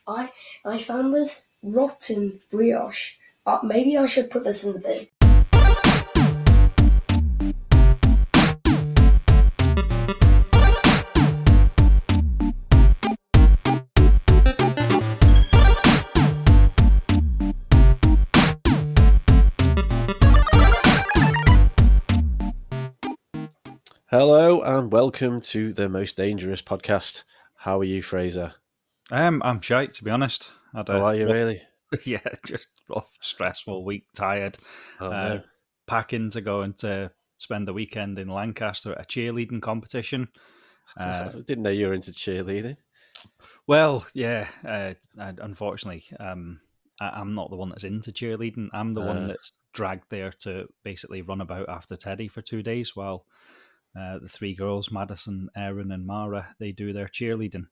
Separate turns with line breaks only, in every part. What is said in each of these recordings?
I I found this rotten brioche. Maybe I should put this in the bin.
Hello and welcome to the Most Dangerous Podcast. How are you, Fraser?
I'm shite, to be honest.
How are you, really?
Yeah, just rough, stressful week, tired.
Oh, no.
Packing to go and to spend the weekend in Lancaster at a cheerleading competition.
I didn't know you were into cheerleading.
Well, yeah, unfortunately, I'm not the one that's into cheerleading. I'm the one that's dragged there to basically run about after Teddy for 2 days while the three girls, Madison, Erin and Mara, they do their cheerleading.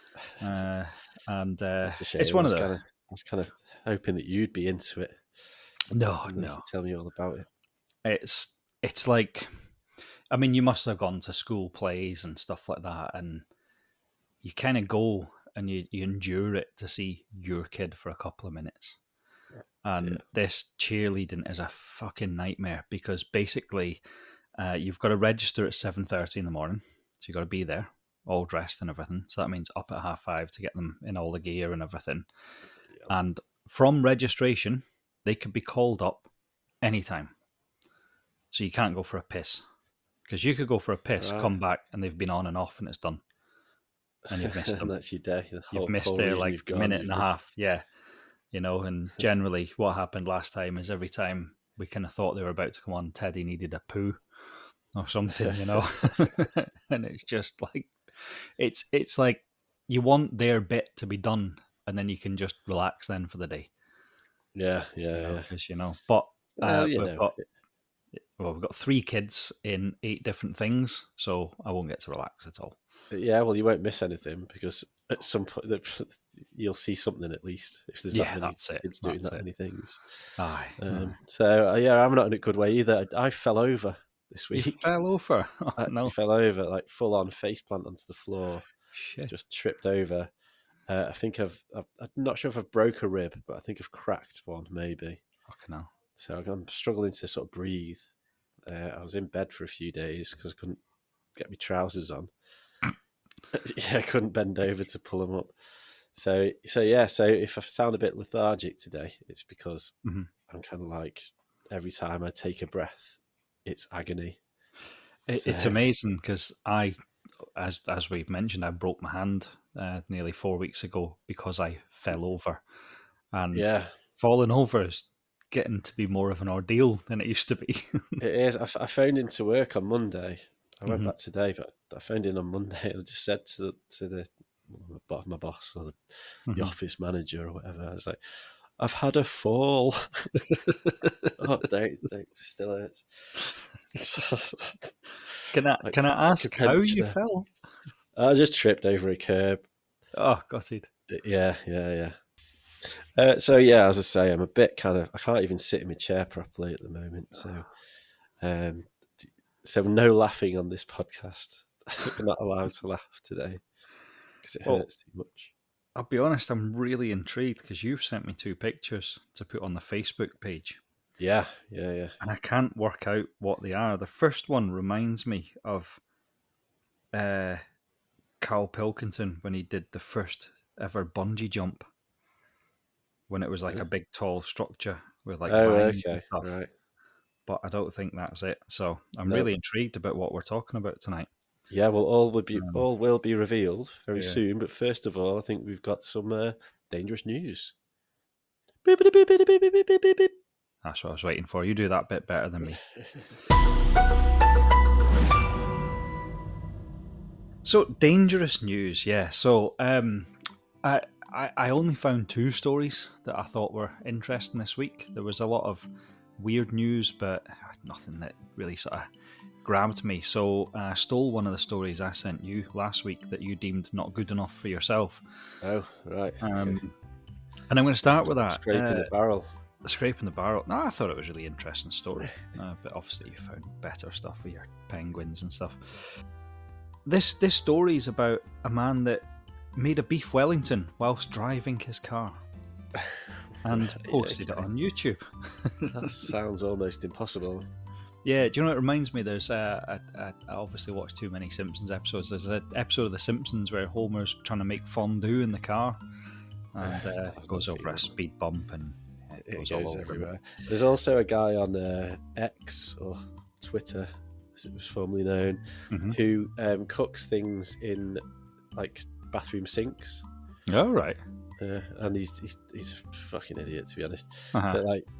That's a shame.
It's one of
I was kind of hoping that you'd be into it.
No.
Tell me all about it.
It's like, I mean, you must have gone to school plays and stuff like that, and you kind of go and you endure it to see your kid for a couple of minutes. And this cheerleading is a fucking nightmare because basically you've got to register at 7:30 in the morning, so you've got to be there all dressed and everything. So that means up at 5:30 to get them in all the gear and everything. And from registration, they could be called up anytime. So you can't go for a piss. Because you could go for a piss, come back, and they've been on and off and it's done. And you've missed them.
That's your day.
You've missed their like minute and a half. Yeah. You know, and generally what happened last time is every time we kind of thought they were about to come on, Teddy needed a poo or something, you know. And it's just like, it's like you want their bit to be done and then you can just relax then for the day.
Yeah.
Because, you know, but we've got 3 kids in 8 different things, so I won't get to relax at all.
Yeah, well, you won't miss anything because at some point you'll see something at least if there's that many kids doing that many things.
Aye.
So, I'm not in a good way either. I fell over this week.
You fell over? Oh, no.
I fell over, like full on face plant onto the floor.
Shit.
Just tripped over. I think I'm not sure if I've broke a rib, but I think I've cracked one maybe.
Fucking hell.
So I'm struggling to sort of breathe. I was in bed for a few days because I couldn't get my trousers on. I couldn't bend over to pull them up. So if I sound a bit lethargic today, it's because I'm kind of like every time I take a breath, it's agony.
It's amazing because as we've mentioned, I broke my hand nearly 4 weeks ago because I fell over, and falling over is getting to be more of an ordeal than it used to be.
It is. I phoned into work on Monday. I went back today, but I phoned in on Monday. I just said to my boss or the office manager or whatever, I was like, I've had a fall. Don't still hurts.
Can I ask how you fell?
I just tripped over a curb.
Oh, got it.
Yeah. So as I say, I'm a bit I can't even sit in my chair properly at the moment. So no laughing on this podcast. We're not allowed to laugh today because it hurts too much.
I'll be honest, I'm really intrigued because you've sent me 2 pictures to put on the Facebook page.
Yeah.
And I can't work out what they are. The first one reminds me of Carl Pilkington when he did the first ever bungee jump. When it was like a big tall structure with like vines and stuff.
Right.
But I don't think that's it. So I'm really intrigued about what we're talking about tonight.
Yeah, well, all will be revealed very soon. But first of all, I think we've got some dangerous news.
That's what I was waiting for. You do that bit better than me. So dangerous news, yeah. So I only found 2 stories that I thought were interesting this week. There was a lot of weird news, but nothing that really sort of grabbed me. So I stole one of the stories I sent you last week that you deemed not good enough for yourself.
Oh, right.
And I'm going to start with that.
Scraping the barrel.
Scraping the barrel. No, I thought it was a really interesting story. But obviously you found better stuff with your penguins and stuff. This story is about a man that made a beef Wellington whilst driving his car and
Right,
posted it
okay.
on YouTube.
That sounds almost impossible.
Yeah, do you know what it reminds me? There's I obviously watched too many Simpsons episodes. There's an episode of The Simpsons where Homer's trying to make fondue in the car, and
I've not
goes
seen
over a
that.
speed bump and
It
goes
goes
all over.
everywhere. There's also a guy on X or Twitter, as it was formerly known,
Mhm.
who cooks things in like bathroom sinks.
Oh, right.
And he's a fucking idiot, to be honest.
Uh-huh.
But like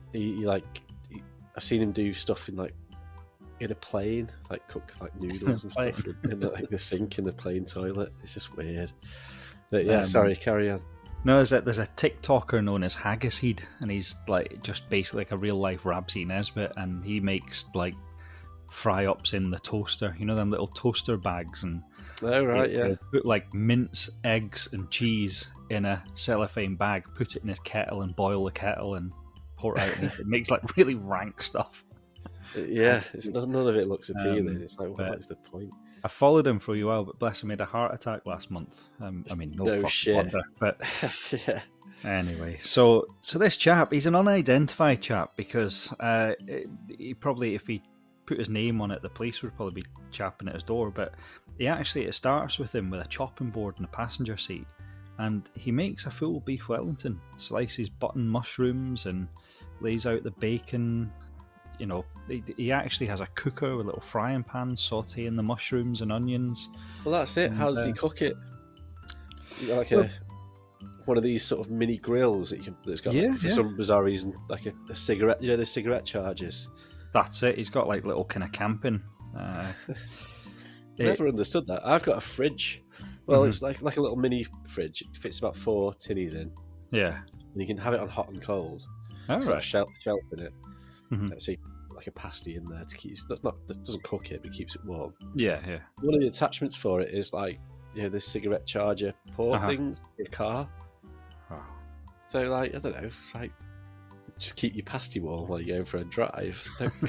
I've seen him do stuff in a plane, like cook like noodles and stuff in like the sink in the plane toilet. It's just weird. But yeah, sorry, carry on.
No, there's a TikToker known as Haggis-Heed, and he's like just basically like a real life Ramsay Nesbitt, and he makes like fry-ups in the toaster. You know them little toaster bags, and
Oh right, yeah.
he'll put like mince, eggs, and cheese in a cellophane bag, put it in his kettle, and boil the kettle, and pour it out. And it makes like really rank stuff.
Yeah, none of it looks appealing. It's like,
but-
what is the point?
I followed him for a while, but bless him, he had a heart attack last month. I mean, no fucking
shit.
wonder. But
Yeah.
anyway, so this chap, he's an unidentified chap because he probably, if he put his name on it, the police would probably be chapping at his door. But it starts with him with a chopping board in the passenger seat, and he makes a full beef Wellington, slices button mushrooms, and lays out the bacon. You know, he actually has a cooker with a little frying pan, sauteing the mushrooms and onions.
Well, that's it. How does he cook it? You got like one of these sort of mini grills that's got,
Yeah,
like, for
yeah.
some bizarre reason, like a cigarette. You know, the cigarette chargers.
That's it. He's got like little kind of camping.
I never understood that. I've got a fridge. Well,
Mhm.
it's like a little mini fridge. It fits about 4 tinnies in,
Yeah.
and you can have it on hot and cold.
All
Sort of
right.
shelf in it.
Mhm.
So you put like a pasty in there to keep. It doesn't cook it, but keeps it warm.
Yeah, yeah.
One of the attachments for it is like, you know, the cigarette charger port
Uh-huh.
things in your car.
Oh.
So like, I don't know, like just keep your pasty warm while you're going for a drive.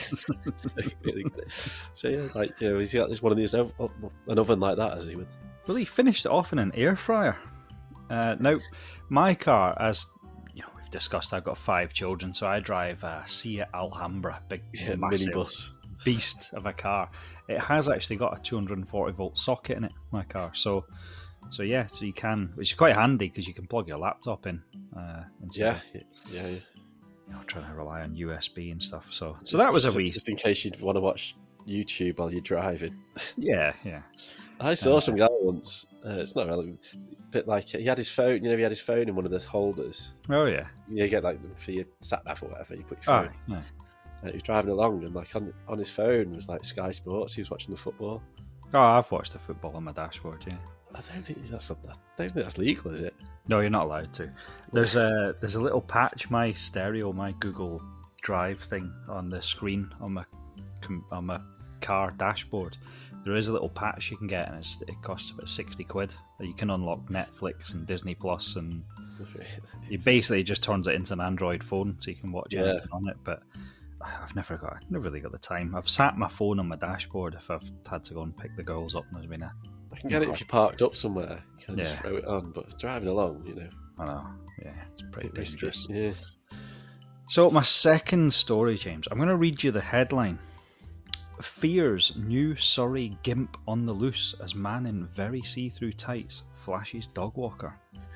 So yeah, like, you know, he's got this one of these an oven like that, has he? With
Well, he finished it off in an air fryer. Now, my car, as you know, we've discussed, I've got 5 children, so I drive a Seat Alhambra, big, massive
minibus.
beast of a car. It has actually got a 240 volt socket in it, my car. So yeah, so you can, which is quite handy because you can plug your laptop in. Instead
Yeah.
of, you know, trying to rely on USB and stuff. So that was a wee.
Just in case you'd want to watch YouTube while you're driving.
Yeah.
I saw some guy once. It's not relevant, but like he had his phone. You know, he had his phone in one of the holders.
Oh yeah.
You get like them for your sat nav or whatever. You put your
Oh
phone.
yeah.
He was driving along, and like on his phone was like Sky Sports. He was watching the football.
Oh, I've watched the football on my dashboard. Yeah.
I don't think that's legal, is it?
No, you're not allowed to. There's a little patch, my stereo, my Google Drive thing on the screen on my car dashboard. There is a little patch you can get, and it costs about 60 quid. You can unlock Netflix and Disney Plus, and it basically just turns it into an Android phone, so you can watch anything on it. But I've never really got the time. I've sat my phone on my dashboard if I've had to go and pick the girls up, and there's been
I can get it if you're parked up somewhere. You can just
Yeah.
throw it on, but driving along, you know,
I know, yeah, it's pretty
bit risky.
dangerous.
Yeah.
So my second story, James, I'm going to read you the headline. Fears new Surrey gimp on the loose as man in very see-through tights flashes dog walker.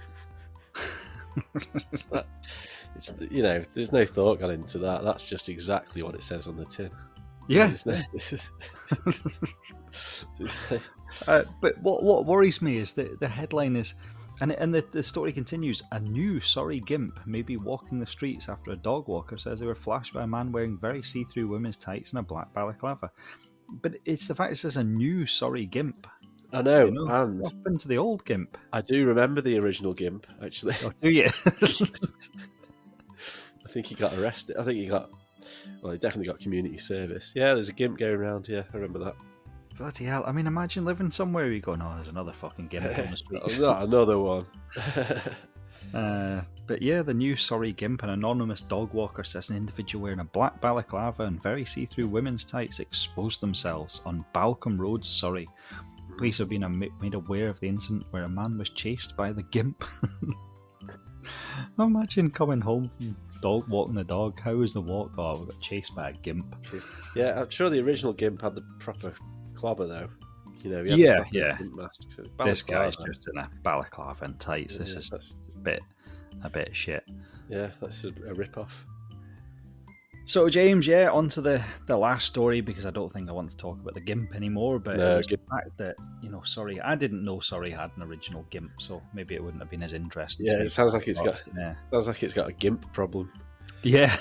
It's, you know, there's no thought gone into that. That's just exactly what it says on the tin.
Yeah,
There's no-
but what worries me is that the headline is, and the story continues, a new Surrey gimp may be walking the streets after a dog walker says they were flashed by a man wearing very see-through women's tights and a black balaclava. But it's the fact it says a new Surrey gimp.
I know,
You know,
and
what happened to the old gimp?
I do remember the original Gimp, actually.
Oh, do you?
I think he got arrested. He definitely got community service. Yeah, there's a Gimp going around here. I remember that.
Bloody hell. I mean, imagine living somewhere where you go, no, there's another fucking gimp on the streets.
Not another one.
But yeah, the new Surrey gimp, an anonymous dog walker, says an individual wearing a black balaclava and very see-through women's tights exposed themselves on Balcombe Road, Surrey. Police have been made aware of the incident where a man was chased by the GIMP. Imagine coming home from walking the dog. How was the walk? Oh, we got chased by a GIMP.
Yeah, I'm sure the original GIMP had the proper clobber though. He had
Yeah,
the proper
yeah.
GIMP mask. So
This guy's
balaclava.
just in a balaclava and tights. This
Yeah,
is
that's-
a bit shit.
Yeah, that's a rip-off.
So James, yeah, on to the last story, because I don't think I want to talk about the GIMP anymore, but
No,
it was the fact that, Surrey, I didn't know Surrey had an original GIMP, so maybe it wouldn't have been as interesting.
Yeah,
to me.
it sounds like it's got
Yeah.
a GIMP problem.
Yeah.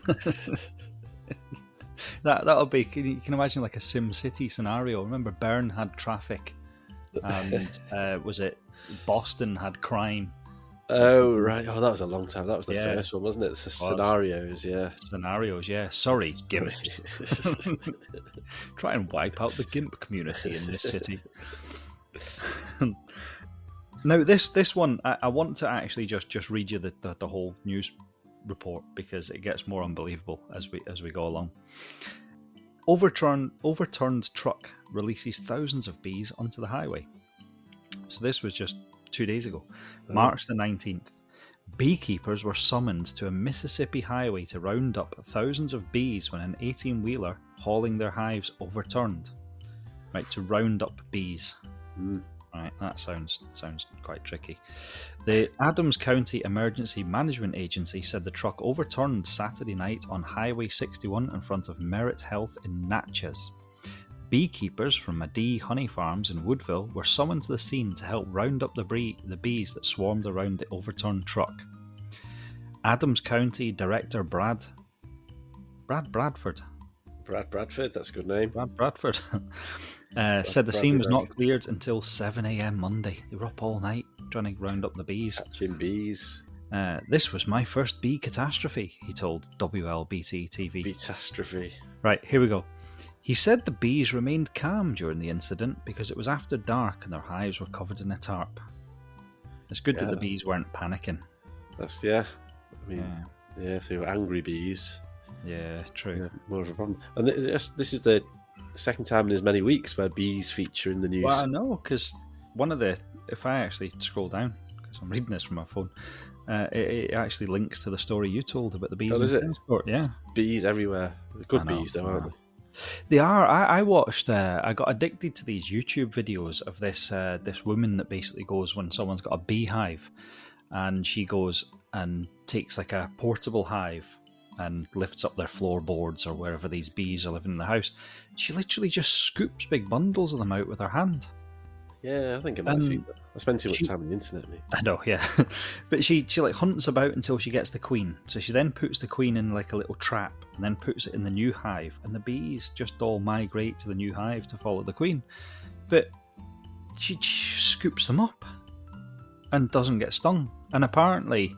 That'll be, you can imagine like a Sim City scenario. Remember Bern had traffic, and was it Boston had crime?
Oh, right. Oh, that was a long time. That was the
Yeah.
first one, wasn't it? It's the scenarios, yeah.
Scenarios, yeah. Sorry, GIMP. Try and wipe out the GIMP community in this city. Now, this one, I want to actually just read you the whole news report, because it gets more unbelievable as we go along. Overturned truck releases thousands of bees onto the highway. So this was just 2 days ago, March the 19th. Beekeepers were summoned to a Mississippi highway to round up thousands of bees when an 18-wheeler hauling their hives overturned. Right, to round up bees. Right, that sounds quite tricky. The Adams County Emergency Management Agency said the truck overturned Saturday night on Highway 61 in front of Merit Health in Natchez. Beekeepers from Madee Honey Farms in Woodville were summoned to the scene to help round up the bees that swarmed around the overturned truck. Adams County Director Brad Bradford,
that's a good name.
Brad Bradford, said the scene was
Bradford.
not cleared until 7 a.m. Monday. They were up all night trying to round up the bees.
Catching bees.
This was my first bee catastrophe, he told WLBT TV.
Catastrophe.
Right, here we go. He said the bees remained calm during the incident because it was after dark and their hives were covered in a tarp. It's good that the bees weren't panicking.
That's, yeah. I mean, yeah, if they were angry bees.
Yeah, true.
Yeah, more of a problem. And this is the second time in as many weeks where bees feature in the news.
Well, I know, because if I actually scroll down, because I'm reading this from my phone, it actually links to the story you told about the bees.
Oh, does it?
Transport. Yeah.
Bees everywhere. Good
I know,
bees, though, aren't they?
They are. I watched. I got addicted to these YouTube videos of this woman that basically goes when someone's got a beehive, and she goes and takes like a portable hive and lifts up their floorboards or wherever these bees are living in the house. She literally just scoops big bundles of them out with her hand.
Yeah, I think I might see that. I spend too much time on the internet, mate.
I know, yeah. But she like hunts about until she gets the queen. So she then puts the queen in like a little trap and then puts it in the new hive. And the bees just all migrate to the new hive to follow the queen. But she scoops them up and doesn't get stung. And apparently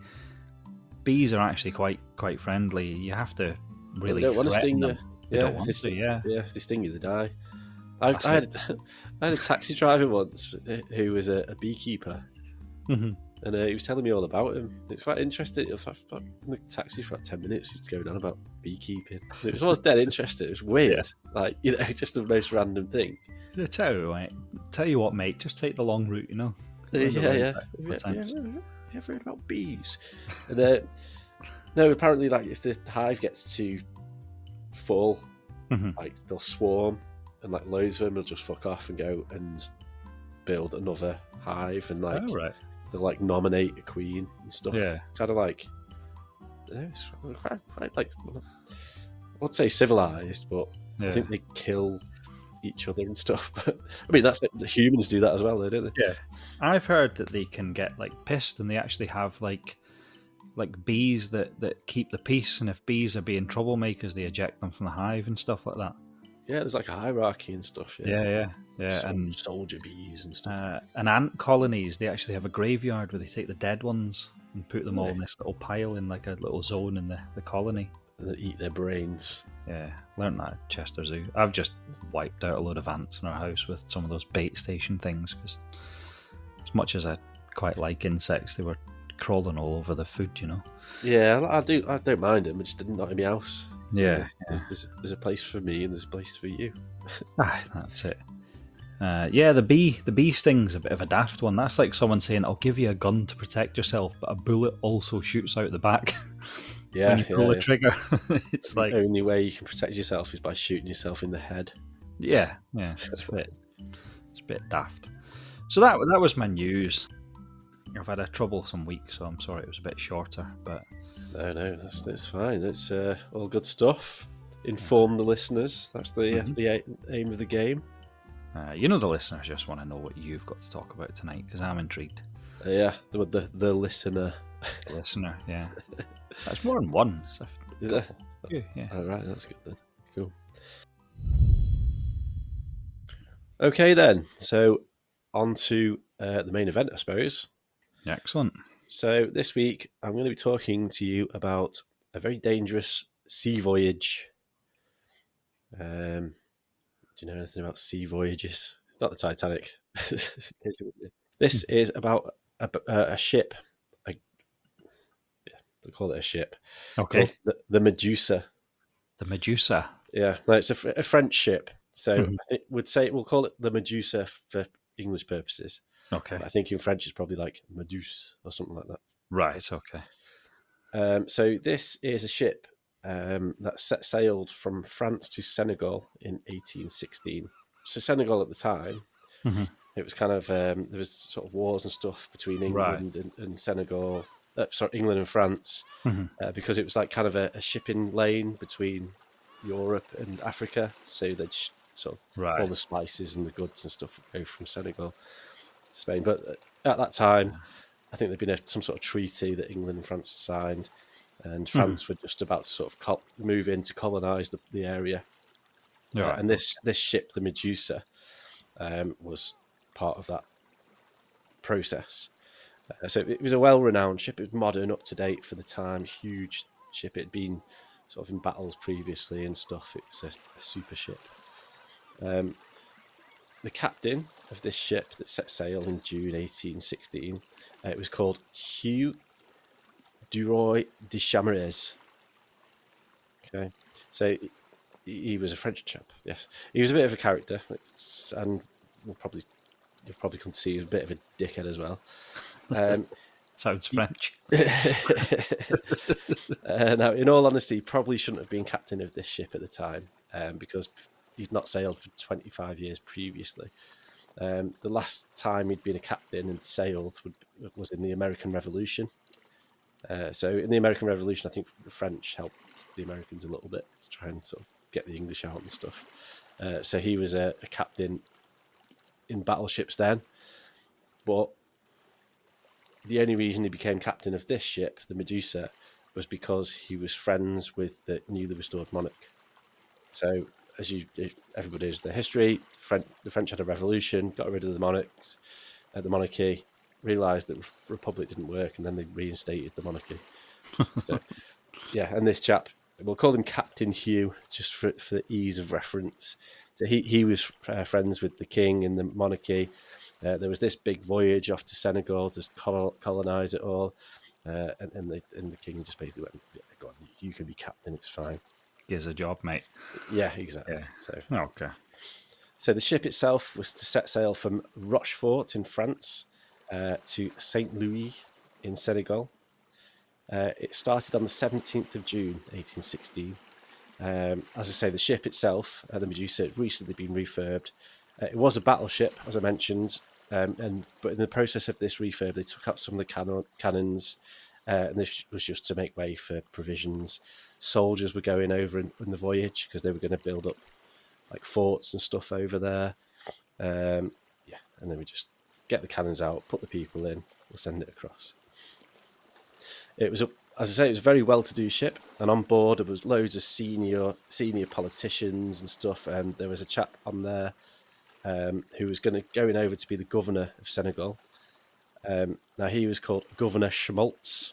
bees are actually quite friendly. You have to really
They don't want to
threaten
sting
them.
you.
They
Yeah,
don't want to, yeah.
Yeah, if they sting you, they die. I had a taxi driver once who was a beekeeper,
Mhm.
and he was telling me all about him. It's quite interesting. I was in the taxi for about 10 minutes just going on about beekeeping. It was dead interesting. It was weird, just the most random thing.
Yeah, tell you what, mate, just take the long route,
Yeah.
Times.
You ever heard about bees? And no, apparently, like if the hive gets too full,
Mhm.
like they'll swarm, and like loads of them will just fuck off and go and build another hive, and like
Oh, right.
they'll like nominate a queen and stuff.
Yeah.
It's kind of like, it's quite like, I would say civilized, but
Yeah.
I think they kill each other and stuff. But I mean, that's the humans do that as well, though, don't they?
Yeah, I've heard that they can get like pissed, and they actually have like bees that keep the peace, and if bees are being troublemakers, they eject them from the hive and stuff like that.
Yeah, there's like a hierarchy and stuff.
Yeah.
And soldier bees and stuff.
And ant colonies, they actually have a graveyard where they take the dead ones and put them all in this little pile in like a little zone in the colony.
And they eat their brains.
Yeah, learned that at Chester Zoo. I've just wiped out a load of ants in our house with some of those bait station things, because as much as I quite like insects, they were crawling all over the food,
Yeah, I don't mind them. I just didn't not in my house.
Yeah.
There's a place for me and there's a place for you.
That's it. Yeah, the bee sting's a bit of a daft one. That's like someone saying, "I'll give you a gun to protect yourself, but a bullet also shoots out the back
Yeah,
when you pull the trigger." It's
the
like,
only way you can protect yourself is by shooting yourself in the head.
yeah, it's a bit daft. So that was my news. I've had a troublesome week, so I'm sorry it was a bit shorter, but
No, that's fine. It's all good stuff. Inform the listeners. That's the aim of the game.
you know the listeners just want to know what you've got to talk about tonight, because I'm intrigued.
Yeah, the listener.
The listener, yeah. That's more than one. So
Is it?
yeah.
All right, that's good then. Cool. Okay then. So on to the main event, I suppose.
Excellent.
So this week I'm going to be talking to you about a very dangerous sea voyage. Do you know anything about sea voyages? Not the Titanic. This is about a ship. They call it a ship.
Okay.
Called the Medusa.
The Medusa.
Yeah, no, it's a French ship. So
Mhm.
I think we'll call it the Medusa for English purposes.
Okay.
I think in French it's probably like Medusa or something like that.
Right, okay.
So this is a ship that set sailed from France to Senegal in 1816. So Senegal at the time,
Mhm.
it was kind of there was sort of wars and stuff between England and Senegal. England and France,
Mhm.
because it was like kind of a shipping lane between Europe and Africa. So they'd sort of all the spices and the goods and stuff would go from Senegal to Spain. But at that time, I think there'd been some sort of treaty that England and France had signed, and France were just about to sort of move in to colonise the area. And this ship, the Medusa, was part of that process. So it was a well-renowned ship. It was modern, up to date for the time. Huge ship. It had been sort of in battles previously and stuff. It was a super ship. The captain of this ship that set sail in June 1816, it was called Hugh Duroy de Chamaraise. Okay, so he was a French chap. Yes, he was a bit of a character, and you'll probably come to see he was a bit of a dickhead as well.
Sounds French.
Now, in all honesty, he probably shouldn't have been captain of this ship at the time, because he'd not sailed for 25 years previously. The last time he'd been a captain and sailed was in the American Revolution. So in the American Revolution, I think the French helped the Americans a little bit to try and sort of get the English out and stuff. So he was a captain in battleships then, but the only reason he became captain of this ship, the Medusa, was because he was friends with the newly restored monarch. So, as everybody knows the history, the French had a revolution, got rid of the monarchy, realised that the republic didn't work, and then they reinstated the monarchy. So, yeah, and this chap, we'll call him Captain Hugh, just for the ease of reference. So he was friends with the king and the monarchy. There was this big voyage off to Senegal to colonise it all, and the king just basically went, yeah, "Go on, you can be captain. It's fine."
Gives a job, mate.
Yeah, exactly.
Yeah.
So
Okay.
So the ship itself was to set sail from Rochefort in France to Saint Louis in Senegal. It started on the 17th of June, 1816. As I say, the ship itself, the Medusa, had recently been refurbed. It was a battleship, as I mentioned, but in the process of this refurb, they took out some of the cannons, and this was just to make way for provisions. Soldiers were going over in the voyage because they were going to build up like forts and stuff over there. And then we just get the cannons out, put the people in, we'll send it across. It was, as I say, it was a very well-to-do ship, and on board there was loads of senior politicians and stuff, and there was a chap on there who was going over to be the governor of Senegal. Now he was called Governor Schmaltz.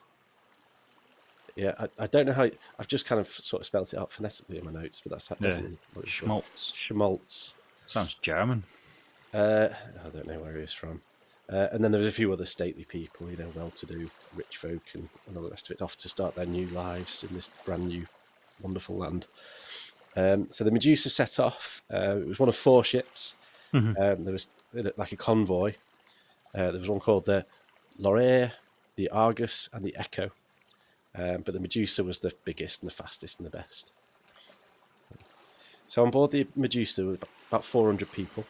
Yeah, I don't know how. I've just kind of sort of spelt it out phonetically in my notes, but that's definitely what it's called. Schmaltz.
Sounds German.
I don't know where he was from. And then there was a few other stately people, well-to-do, rich folk, and all the rest of it, off to start their new lives in this brand new, wonderful land. So the Medusa set off. It was one of 4 ships.
Mhm.
There was like a convoy. There was one called the Laurier, the Argus, and the Echo. But the Medusa was the biggest and the fastest and the best. So on board the Medusa there were about 400 people.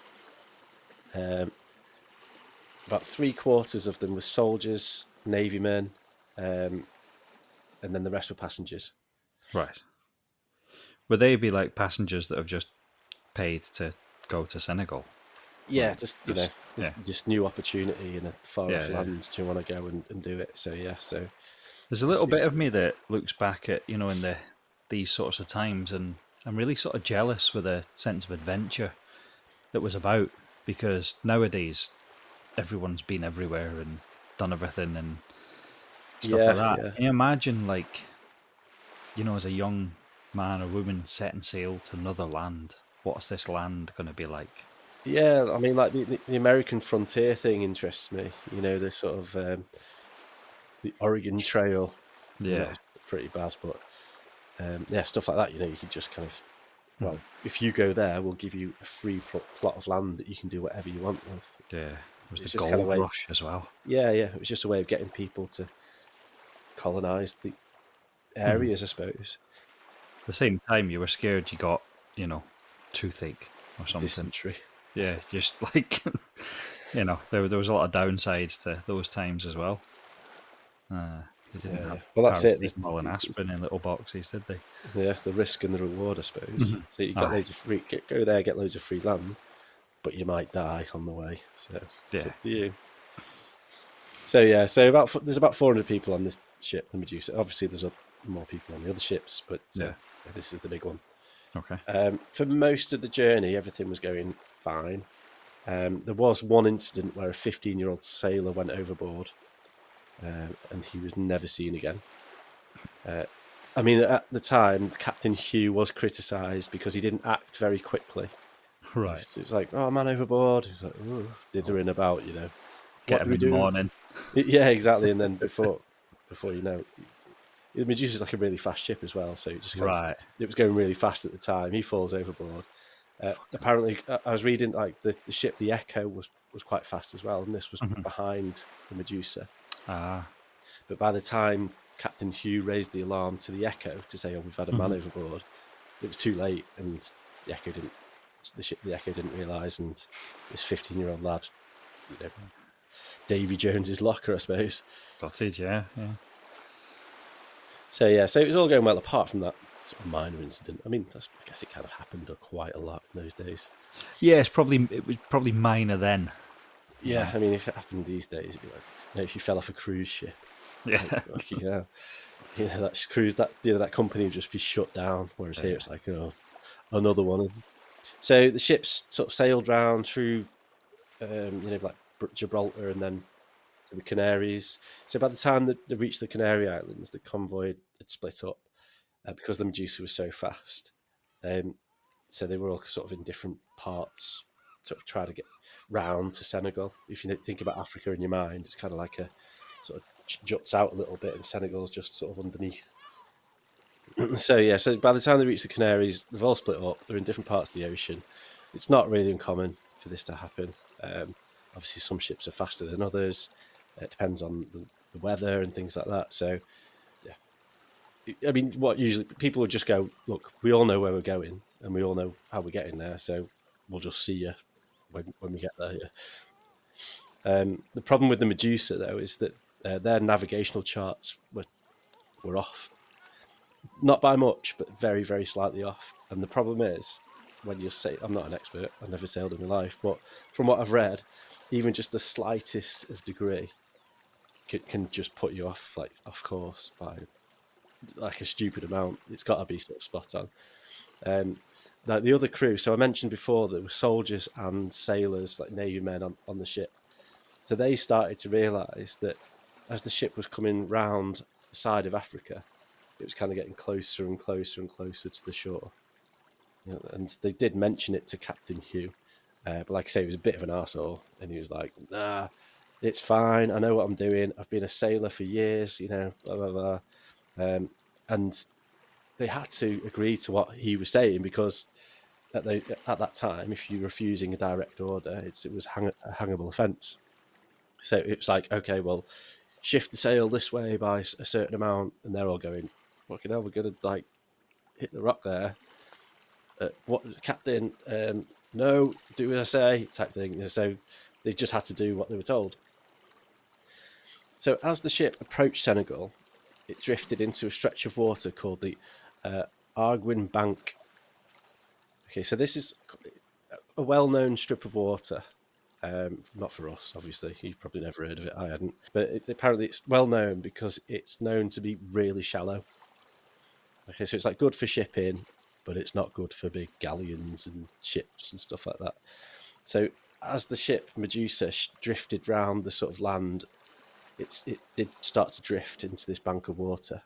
About 3/4 of them were soldiers, navy men, and then the rest were passengers.
Right. Would they be like passengers that have just paid to go to Senegal?
Yeah,
Like,
just
yeah.
just new opportunity in a far
Yeah,
off
yeah.
land. Do you want to go and do it? So yeah, so
There's a little bit of me that looks back at, in these sorts of times, and I'm really sort of jealous with a sense of adventure that was about, because nowadays everyone's been everywhere and done everything and stuff like that.
yeah.
Can you imagine, like, as a young man or woman setting sail to another land? What's this land going to be like?
Yeah, I mean, like the American frontier thing interests me. The sort of the Oregon Trail. I mean, that
Yeah.
was pretty bad, but yeah, stuff like that. You could just kind of,
Hmm.
well, if you go there, we'll give you a free plot of land that you can do whatever you want with.
Yeah. It was
It's
the
just kind of
gold
way,
rush as well.
yeah. It was just a way of getting people to colonize the areas, I suppose.
At the same time, you were scared you got, toothache or something.
Dysentery.
Yeah, just like, there was a lot of downsides to those times as well. They didn't
Yeah.
have
Well, that's it.
paracetamol and aspirin in little boxes, did they?
Yeah, the risk and the reward, I suppose. So you got
Aye.
loads of free. Go there, get loads of free land, but you might die on the way. So it's
Yeah.
up to you. So yeah, there's about 400 people on this ship, the Medusa. Obviously, there's more people on the other ships, but
Yeah.
this is the big one.
Okay.
For most of the journey, everything was going fine. There was one incident where a 15-year-old sailor went overboard, and he was never seen again. I mean, at the time, Captain Hugh was criticised because he didn't act very quickly.
Right.
It was like, "Oh, man overboard." He's like, "Oh, dithering about,
Get
what do
him
we
in the
do?"
morning.
Yeah, exactly. And then before you know, the Medusa's like a really fast ship as well, so it just kind of,
Right.
it was going really fast at the time. He falls overboard. Apparently, I was reading like the ship, the Echo, was quite fast as well, and this was behind the Medusa.
Ah.
But by the time Captain Hugh raised the alarm to the Echo to say, "Oh, we've had a man overboard," it was too late, and the Echo didn't realise, and this 15-year-old lad, Davy Jones's locker, I suppose.
Got it, yeah.
So yeah, so it was all going well apart from that sort of minor incident. I mean, I guess it kind of happened quite a lot in those days.
Yeah, it was probably minor then.
Yeah, I mean, if it happened these days, it'd be like, if you fell off a cruise ship,
Yeah.
that cruise, that company would just be shut down. Whereas here, it's like, another one. So the ships sort of sailed round through, like Gibraltar and then to the Canaries. So by the time that they reached the Canary Islands, the convoy had split up because the Medusa was so fast. So they were all sort of in different parts, sort of trying to get round to Senegal. If you think about Africa in your mind, it's kind of like a sort of juts out a little bit, and Senegal's just sort of underneath. So by the time they reach the Canaries, they've all split up. They're in different parts of the ocean. It's not really uncommon for this to happen. Obviously, some ships are faster than others. It depends on the weather and things like that. So, yeah. I mean, what usually people would just go, "Look, we all know where we're going, and we all know how we're getting there. So we'll just see you when we get there." Yeah. The problem with the Medusa, though, is that their navigational charts were off. Not by much, but very, very slightly off. And the problem is, when you say, I'm not an expert, I've never sailed in my life, but from what I've read, even just the slightest of degree can just put you off course by like a stupid amount. It's got to be sort of spot on. Like the other crew, so I mentioned before there were soldiers and sailors, like Navy men on the ship. So they started to realise that as the ship was coming round the side of Africa, it was kind of getting closer and closer and closer to the shore. And they did mention it to Captain Hugh. But like I say, he was a bit of an arsehole. And he was like, "Nah, it's fine. I know what I'm doing. I've been a sailor for years, blah, blah, blah." And they had to agree to what he was saying because at that time, if you're refusing a direct order, it was a hangable offence. So it's like, okay, well, shift the sail this way by a certain amount, and they're all going, fucking hell, we're going to like hit the rock there. What, Captain? No, do as I say, type thing. So they just had to do what they were told. So as the ship approached Senegal, it drifted into a stretch of water called the Arguin Bank. Okay, so this is a well-known strip of water. Not for us, obviously. You've probably never heard of it. I hadn't. But apparently it's well known because it's known to be really shallow. Okay, so it's like good for shipping, but it's not good for big galleons and ships and stuff like that. So as the ship Medusa drifted round the sort of land, it did start to drift into this bank of water.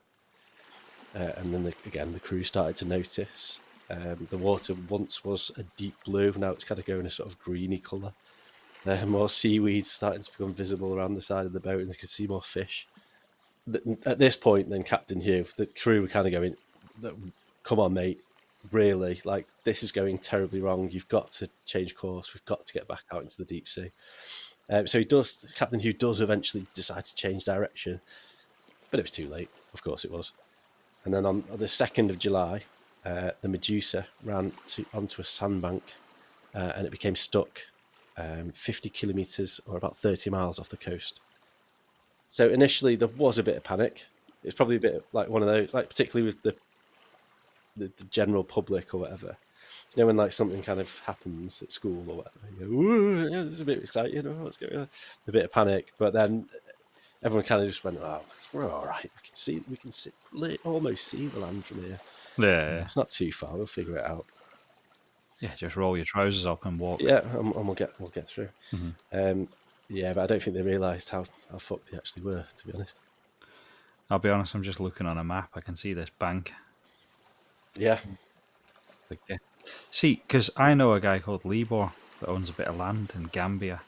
And then the crew started to notice. The water once was a deep blue, now it's kind of going a sort of greeny colour. More seaweed starting to become visible around the side of the boat, and they could see more fish. At this point, then Captain Hugh, the crew were kind of going, "Come on, mate, really? Like, this is going terribly wrong. You've got to change course. We've got to get back out into the deep sea." So Captain Hugh does eventually decide to change direction, but it was too late. Of course it was. And then on the 2nd of July, the Medusa ran onto a sandbank, and it became stuck 50 kilometres or about 30 miles off the coast. So initially there was a bit of panic. It's probably a bit like one of those, like particularly with the general public or whatever. You know, when like something kind of happens at school or whatever, you go, "Ooh, yeah, it's a bit exciting, what's going on?" A bit of panic, but then everyone kind of just went, "Oh, we're all right. We can almost see the land from here.
Yeah.
It's not too far. We'll figure it out."
Yeah, just roll your trousers up and walk.
Yeah, and we'll get through.
Mm-hmm.
Yeah, but I don't think they realised how fucked they actually were, to be honest.
I'll be honest, I'm just looking on a map. I can see this bank.
Yeah.
Yeah. See, because I know a guy called Libor that owns a bit of land in Gambia,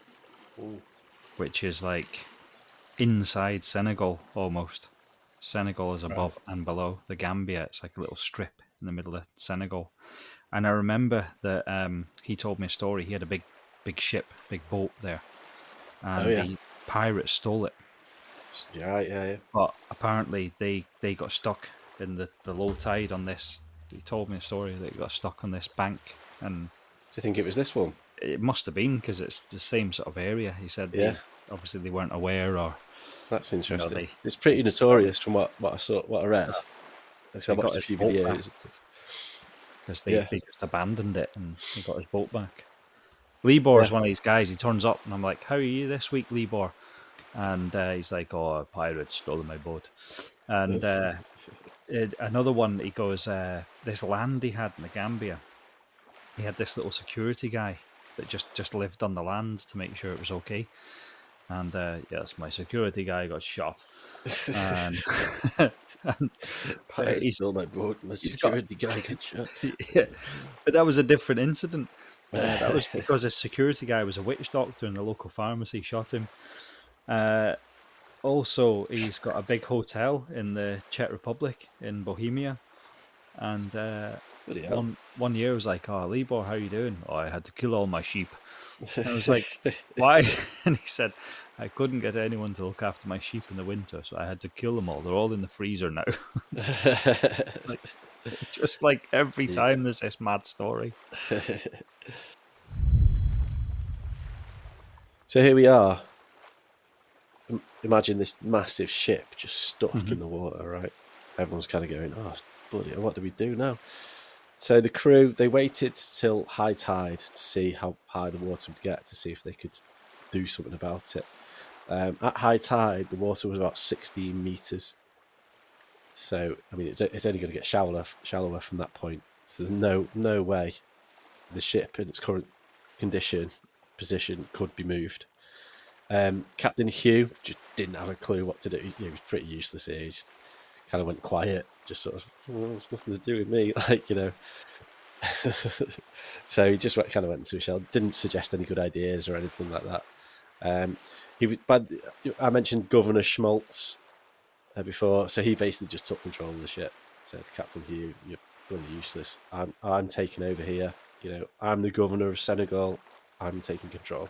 which is like inside Senegal almost. Senegal is above and below the Gambia. It's like a little strip in the middle of Senegal. And I remember that he told me a story. He had a big ship, big boat there, and the pirates stole it.
Yeah.
But apparently they got stuck in the low tide on this. He told me a story that he got stuck on this bank. And
do you think it was this one?
It must have been, because it's the same sort of area. He said, obviously they weren't aware, or
that's interesting. It's pretty notorious from what I read. I watched a few videos.
Because they just abandoned it and he got his boat back. Libor is one of these guys. He turns up and I'm like, "How are you this week, Libor?" And he's like, "Oh, a pirate stole my boat." And another one, he goes, this land he had in the Gambia, he had this little security guy that just lived on the land to make sure it was okay. And yes, my security guy got shot. And
he stole my boat. My security guy got shot.
Yeah, but that was a different incident. That was because his security guy was a witch doctor in the local pharmacy, shot him. Also, he's got a big hotel in the Czech Republic in Bohemia. And one year I was like, "Oh, Libor, how you doing?" "Oh, I had to kill all my sheep." And I was like, "Why?" And he said, "I couldn't get anyone to look after my sheep in the winter, so I had to kill them all. They're all in the freezer now." Just like every time there's this mad story.
So here we are. Imagine this massive ship just stuck in the water, right? Everyone's kind of going, "Oh, bloody hell, what do we do now?" So the crew, they waited till high tide to see how high the water would get, to see if they could do something about it. At high tide, the water was about 16 metres. So, I mean, it's only going to get shallower from that point. So there's no way the ship in its current position could be moved. Captain Hugh just didn't have a clue what to do. He was pretty useless here. He just kind of went quiet, just sort of, "It's nothing to do with me," like, you know. So he just kind of went into a shell. Didn't suggest any good ideas or anything like that. I mentioned Governor Schmaltz before, so he basically just took control of the ship. Said to Captain Hugh, "You're really useless. I'm taking over here. I'm the governor of Senegal. I'm taking control.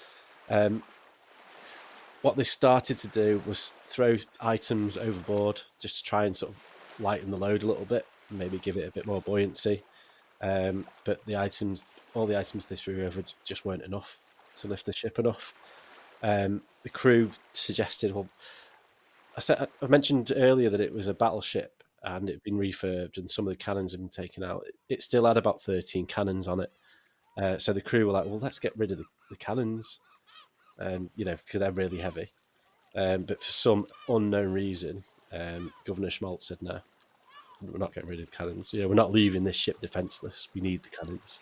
What they started to do was throw items overboard just to try and sort of lighten the load a little bit, and maybe give it a bit more buoyancy. But all the items they threw over just weren't enough to lift the ship enough. The crew suggested, I mentioned earlier that it was a battleship and it had been refurbed and some of the cannons had been taken out. It still had about 13 cannons on it. So the crew were like, well, let's get rid of the cannons, because they're really heavy. But for some unknown reason, Governor Schmaltz said, no, we're not getting rid of the cannons. We're not leaving this ship defenceless. We need the cannons.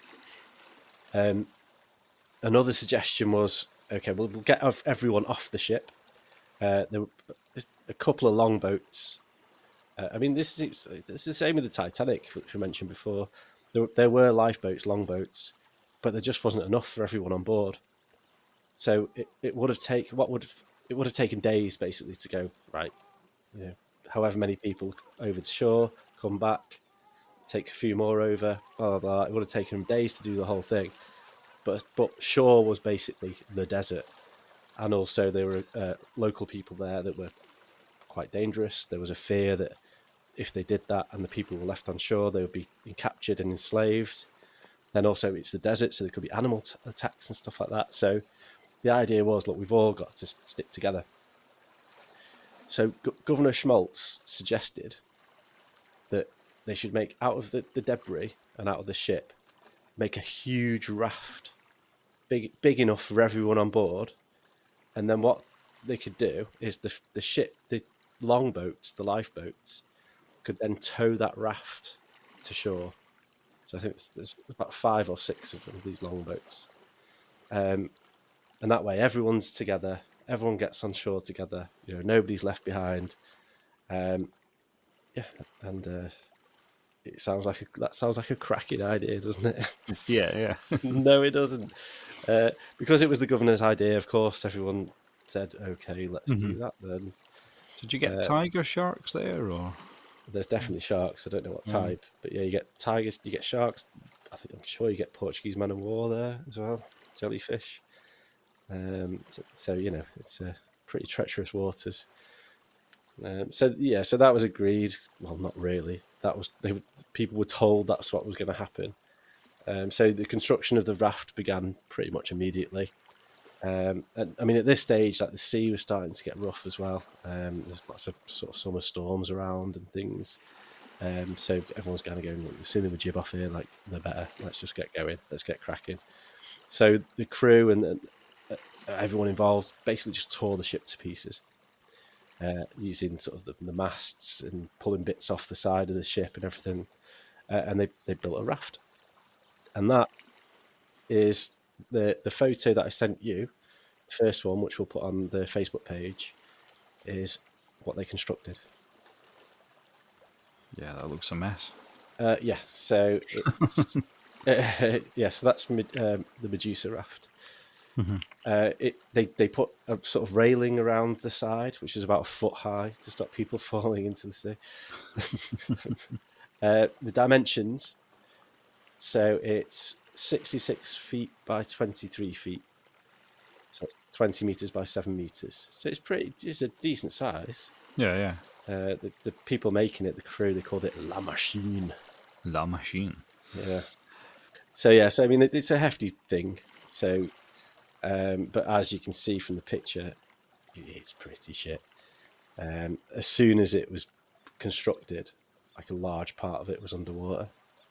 Another suggestion was, okay, we'll get everyone off the ship. There were a couple of longboats. This is the same with the Titanic, which we mentioned before. There were lifeboats, longboats, but there just wasn't enough for everyone on board. So it would have taken days basically to go right. However many people over the shore, come back, take a few more over, blah blah blah. It would have taken them days to do the whole thing. But shore was basically the desert, and also there were local people there that were quite dangerous. There was a fear that if they did that and the people were left on shore, they would be captured and enslaved. Then also it's the desert, so there could be animal attacks and stuff like that. So the idea was, look, we've all got to stick together. So Governor Schmaltz suggested that they should make, out of the debris and out of the ship, make a huge raft, big enough for everyone on board. And then what they could do is the ship, the longboats, the lifeboats, could then tow that raft to shore. So I think there's about 5 or 6 of them, these longboats. And that way everyone's together, everyone gets on shore together, nobody's left behind. It sounds like a cracking idea, doesn't it?
Yeah.
No, it doesn't. Because it was the governor's idea, of course, everyone said, okay, let's do that then.
Did you get tiger sharks there, or?
There's definitely sharks. I don't know what type, but yeah, you get tigers, you get sharks. I'm sure you get Portuguese man of war there as well, jellyfish. So it's pretty treacherous waters. So that was agreed. Well, not really. People were told that's what was going to happen. So the construction of the raft began pretty much immediately. And at this stage, like, the sea was starting to get rough as well. There's lots of sort of summer storms around and things. So everyone's kind of going, look, the sooner we jib off here, like, the better. Let's just get going. Let's get cracking. So the crew and everyone involved basically just tore the ship to pieces, using sort of the masts and pulling bits off the side of the ship and everything. And they built a raft. And that is the photo that I sent you, the first one, which we'll put on the Facebook page, is what they constructed.
Yeah, that looks a mess.
Yeah, so it's so that's the Medusa raft.
Mm-hmm.
They put a sort of railing around the side, which is about 1 foot high, to stop people falling into the sea. The dimensions, so it's 66 feet by 23 feet. So it's 20 meters by 7 meters. So it's a decent size.
Yeah.
The people making it, the crew, they called it La Machine.
La Machine.
Yeah. So it's a hefty thing. So, but as you can see from the picture, it's pretty shit. As soon as it was constructed, like, a large part of it was underwater.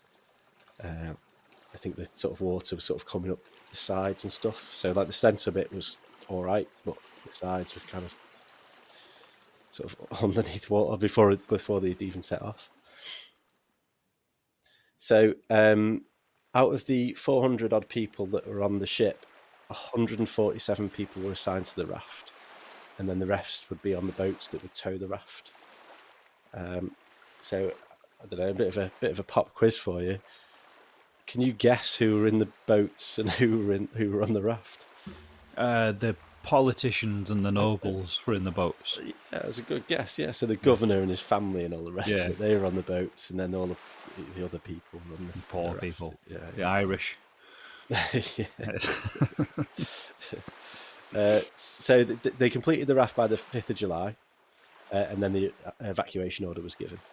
I think the sort of water was sort of coming up the sides and stuff. So, like, the centre bit was all right, but the sides were kind of sort of underneath water before they'd even set off. So, out of the 400 odd people that were on the ship, 147 people were assigned to the raft, and then the rest would be on the boats that would tow the raft. So, I don't know, a bit of a pop quiz for you. Can you guess who were in the boats and who were on the raft?
The politicians and the nobles were in the boats.
Yeah, that's a good guess. Yeah, so the governor and his family and all the rest
Yeah.
of it, they were on the boats, and then all the other people were on the
Poor
raft.
people.
Yeah,
The Irish.
yeah. So they completed the raft by the 5th of July, and then the evacuation order was given.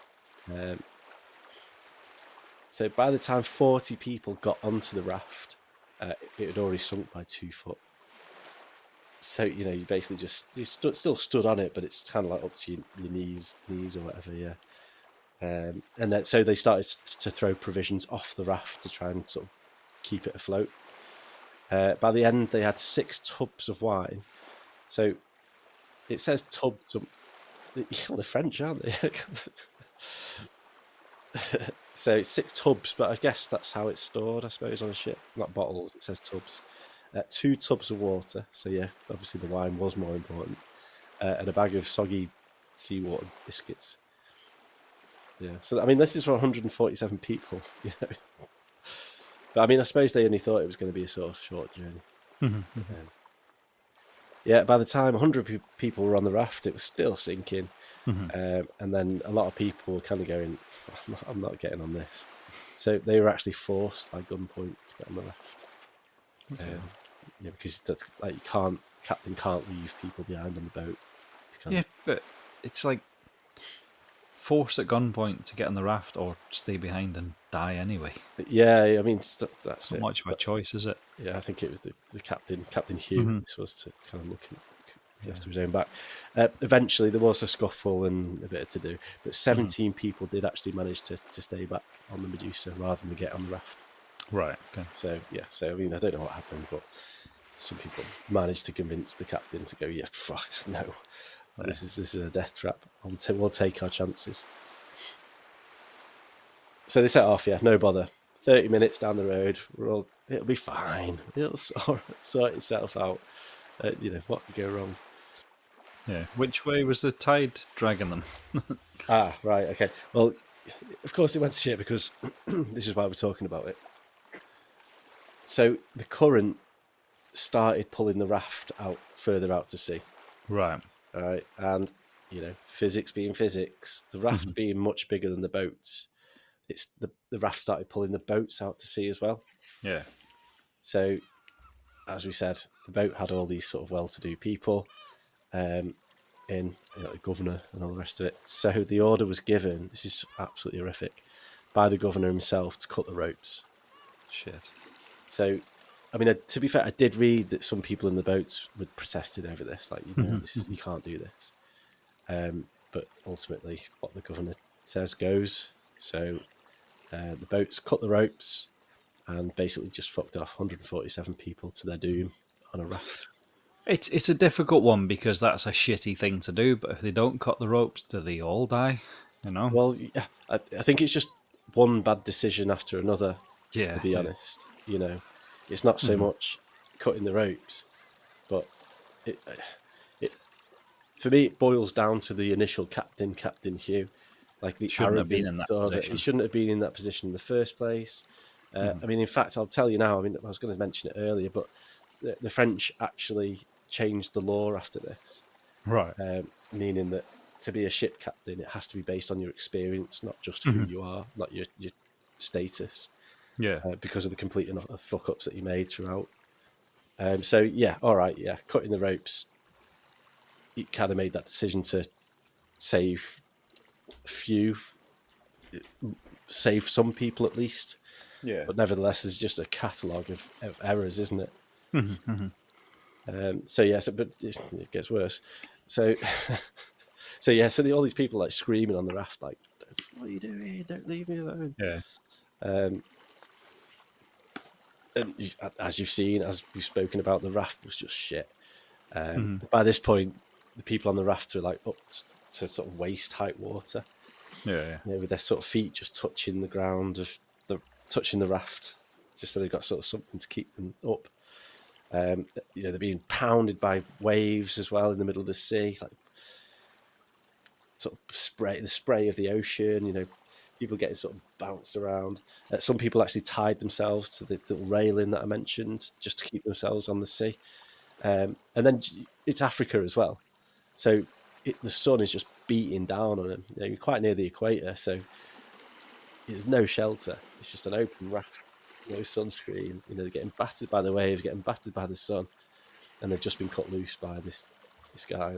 So by the time 40 people got onto the raft, it had already sunk by 2 foot. So, you know, you basically still stood on it, but it's kind of like up to your knees or whatever, yeah. And then so they started to throw provisions off the raft to try and sort of keep it afloat. By the end, they had 6 tubs of wine. So it says tubs. They're French, aren't they? So it's 6 tubs, but I guess that's how it's stored, I suppose, on a ship. Not bottles, it says tubs. 2 tubs of water. So yeah, obviously the wine was more important. And a bag of soggy seawater biscuits. Yeah. So I mean, this is for 147 people. You know. But I mean, I suppose they only thought it was going to be a sort of short journey. Yeah, by the time 100 people were on the raft, it was still sinking. And then a lot of people were kind of going, I'm not getting on this. So they were actually forced by gunpoint to get on the raft. Yeah, because that's, like, captain can't leave people behind on the boat.
Yeah, but it's like forced at gunpoint to get on the raft or stay behind and die anyway.
Yeah, I mean, that's
Not
it.
much of a choice, is it?
Yeah, I think it was the captain, Captain Hugh. This was to kind of look after his own back. Eventually, there was a scuffle and a bit to do, but 17 people did actually manage to stay back on the Medusa rather than get on the raft.
Right. Okay.
So yeah, so I mean, I don't know what happened, but some people managed to convince the captain to go, yeah, fuck, no, this is a death trap. We'll take our chances. So they set off. Yeah, no bother. 30 minutes down the road, it'll be fine. It'll sort itself out. You know, what could go wrong?
Yeah. Which way was the tide dragging them?
Right, okay. Well, of course it went to shit because this is why we're talking about it. So the current started pulling the raft further out to sea.
Right.
All right, and you know, physics being physics, the raft being much bigger than the boats, it's the raft started pulling the boats out to sea as well.
Yeah.
So, as we said, the boat had all these sort of well-to-do people, in, you know, the governor and all the rest of it. So the order was given. This is absolutely horrific, by the governor himself to cut the ropes.
Shit.
So, I mean, to be fair, I did read that some people in the boats were protested over this, like, you know, you can't do this. But ultimately, what the governor says goes. So the boats cut the ropes and basically just fucked off 147 people to their doom on a raft.
It's a difficult one because that's a shitty thing to do. But if they don't cut the ropes, do they all die? You know.
Well, yeah, I think it's just one bad decision after another.
Yeah.
To be honest, you know, it's not so much cutting the ropes, but it for me it boils down to the initial Captain Hugh, like the
Shouldn't have been in
arrogance
that
of it.
position.
He shouldn't have been in that position in the first place. I mean, in fact, I'll tell you now. I mean, I was going to mention it earlier, but the French actually changed the law after this,
Right.
meaning that to be a ship captain, it has to be based on your experience, not just who you are, not your status.
Yeah.
Because of the complete and utter fuck ups that you made throughout. So yeah, all right, yeah, cutting the ropes. You kind of made that decision to save some people at least.
Yeah.
But nevertheless, there's just a catalogue of errors, isn't it? So yeah, but it gets worse. So, so all these people like screaming on the raft, like, "What are you doing? Don't leave me alone!"
Yeah.
And as you've seen, as we've spoken about, the raft was just shit. By this point, the people on the raft are like up to sort of waist height water.
Yeah.
You know, with their sort of feet just touching the ground touching the raft, just so they've got sort of something to keep them up. You know, they're being pounded by waves as well in the middle of the sea, like sort of the spray of the ocean. You know, people getting sort of bounced around. Some people actually tied themselves to the little railing that I mentioned just to keep themselves on the sea. And then it's Africa as well, so the sun is just beating down on them. You're quite near the equator, so there's no shelter. It's just an open raft, no sunscreen. They're getting battered by the waves, getting battered by the sun, and they've just been cut loose by this guy.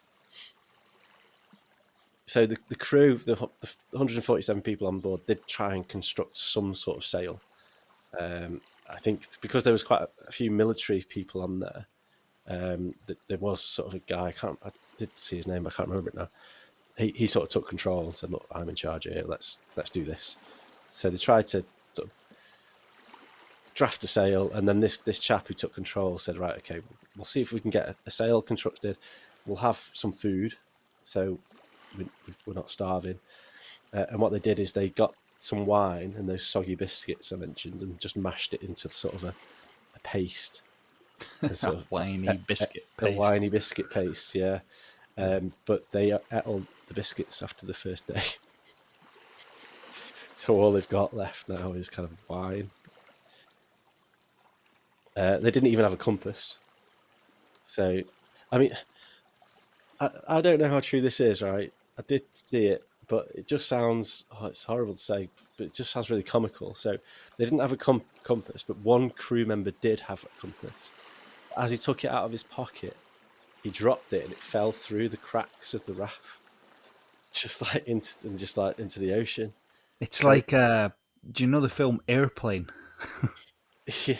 So the crew, the 147 people on board, did try and construct some sort of sail. I think because there was quite a few military people on there, there was sort of a guy. I did see his name, but I can't remember it now. He sort of took control and said, "Look, I'm in charge here. Let's do this." So they tried to sort of draft a sail, and then this chap who took control said, "Right, okay, we'll see if we can get a sail constructed. We'll have some food, so we're not starving." And what they did is they got some wine and those soggy biscuits I mentioned, and just mashed it into sort of a paste.
A whiny biscuit paste.
A whiny biscuit paste, yeah. But they ate all the biscuits after the first day. So all they've got left now is kind of wine. They didn't even have a compass. So, I mean, I don't know how true this is, right? I did see it, but it just sounds, it's horrible to say, but it just sounds really comical. So they didn't have a compass, but one crew member did have a compass. As he took it out of his pocket, he dropped it and it fell through the cracks of the raft, just like into the ocean.
It's like, do you know the film Airplane?
Yeah,